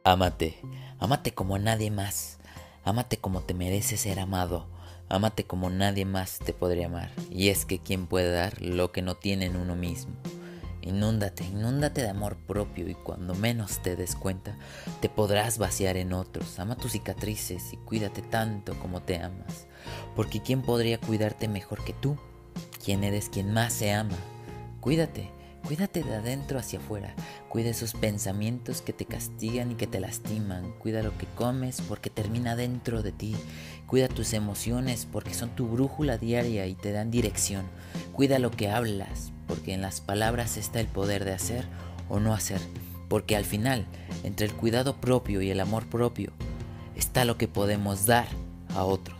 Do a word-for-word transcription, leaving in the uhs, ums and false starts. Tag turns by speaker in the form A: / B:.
A: Ámate, ámate como nadie más, ámate como te mereces ser amado, ámate como nadie más te podría amar. Y es que ¿quién puede dar lo que no tiene en uno mismo? Inúndate, inúndate de amor propio y cuando menos te des cuenta, te podrás vaciar en otros. Ama tus cicatrices y cuídate tanto como te amas, porque ¿quién podría cuidarte mejor que tú? ¿Quién eres quien más se ama? Cuídate. Cuídate de adentro hacia afuera, cuida esos pensamientos que te castigan y que te lastiman, cuida lo que comes porque termina dentro de ti, cuida tus emociones porque son tu brújula diaria y te dan dirección, cuida lo que hablas porque en las palabras está el poder de hacer o no hacer, porque al final, entre el cuidado propio y el amor propio, está lo que podemos dar a otros.